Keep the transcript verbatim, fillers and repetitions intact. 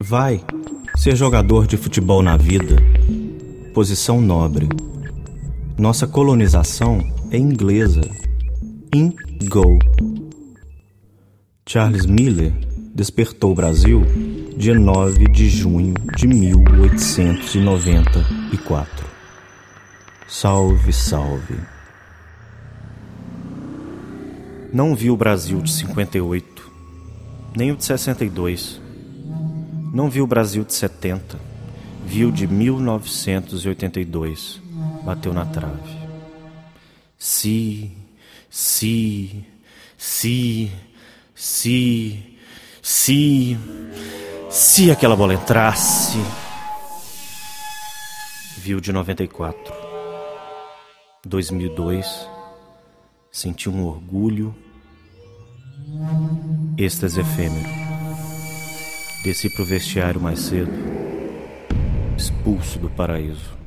Vai, ser jogador de futebol na vida, posição nobre. Nossa colonização é inglesa. In, go. Charles Miller despertou o Brasil dia nove de junho de mil oitocentos e noventa e quatro. Salve, salve. Não vi o Brasil de cinquenta e oito, nem o de sessenta e dois. Não vi o Brasil de setenta, vi o de mil novecentos e oitenta e dois. Bateu na trave. Se, se, se, se, se, se aquela bola entrasse. Vi o de noventa e quatro. dois mil e dois. Senti um orgulho. Êxtase efêmero. Desci pro vestiário mais cedo, expulso do paraíso.